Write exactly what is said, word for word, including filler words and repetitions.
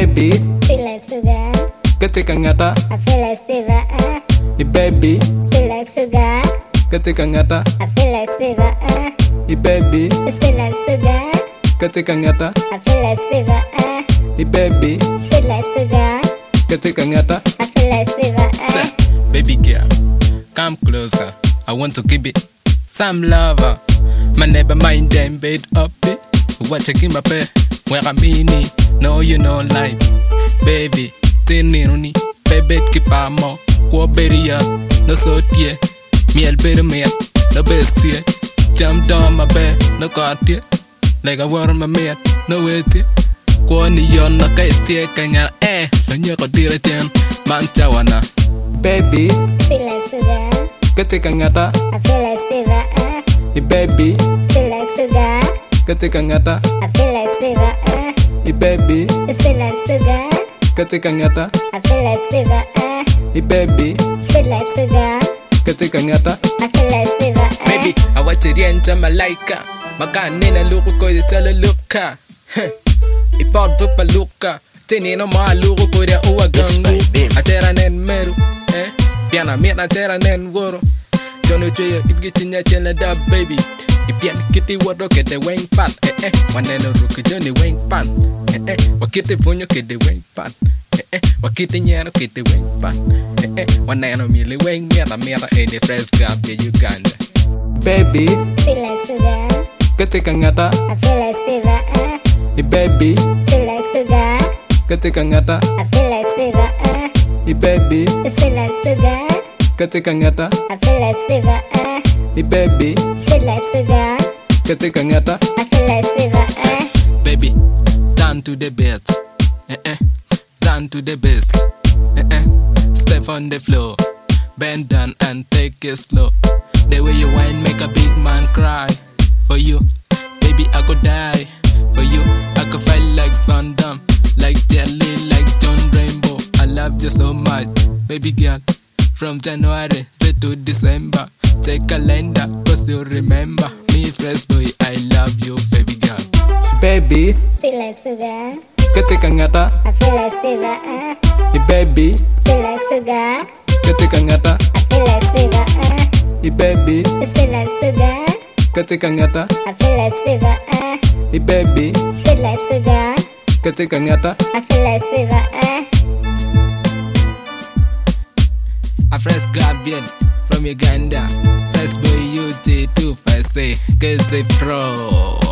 baby, feel like sugar. katika ngata, I feel like silver. Uh. I baby, Feel like sugar. katika ngata, I feel like silver. Uh. I baby, Feel like sugar. katika ngata, I feel like silver. Uh. I baby, Feel like sugar. katika ngata. I feel like silver. Uh. Say, baby girl, come closer. I want to give it some lover. My never mind them bed up it. What you give my pay? Where I mean it. No, you know life. Baby, tiniruni. Baby, keep on more. Go berry up. No so dear. Me el better me. No best dear. Jump down my bed. No got dear. Like a water my mate. No way dear. Go on the yon. No kite dear. Kanya eh. And you go dear again. Man chawana. Baby, Feel like sugar. katika ngata. I feel like silver. Uh. I baby, Feel like sugar. katika ngata. I feel like silver. Uh. I baby, Feel like sugar. katika ngata. I feel like silver. Uh. I baby, Feel like sugar. katika ngata. I feel like silver. Uh. Baby, awachirienta malaika. Makanina luku ko itala luka. Ipod vupa luka. Tinino ma luku ko dia uwa gangu. Atera nen meru. Eh, piana miena atera nen woro. Jono choyo itgichinya chela da baby. Ipian kiti wado kete weng pan. Eh eh, waneno ruku joni weng pan. Eh eh, wakiti punyo kete weng pan. Eh eh, wakiti nyano kete weng pan. Eh eh, waneno mili weng miera miera ene fresh gabia Uganda. Baby, Feel like sugar. katika ngata. I feel like silver. Uh. I baby, Feel like sugar. katika ngata. I feel like silver. Uh. I baby, Feel like sugar. katika ngata. I feel like silver. Uh. I baby, Feel like sugar. katika ngata. I feel like silver. Uh. Baby, turn to the beat. Eh eh, turn to the bass. Eh eh, step on the floor. Bend down and take it slow. The way you whine make a big man cry. For you, baby, I could die. For you, I could fight like Van Damme, like Jelly, like John Rainbow. I love you so much, baby girl. From January straight to December. Take a calendar, cause you remember me, fresh boy. I love you, baby girl. Baby, Feel like sugar. katika ngata. I feel like silver. Uh. I baby, Feel like sugar. katika ngata. I feel like silver. Uh. I baby, Feel like sugar. katika ngata. I feel like silver. Uh. I baby, Feel like sugar. katika ngata. I feel like silver. Uh. A fresh Gabian from Uganda. Fresh boy U T two five say, cause they pro.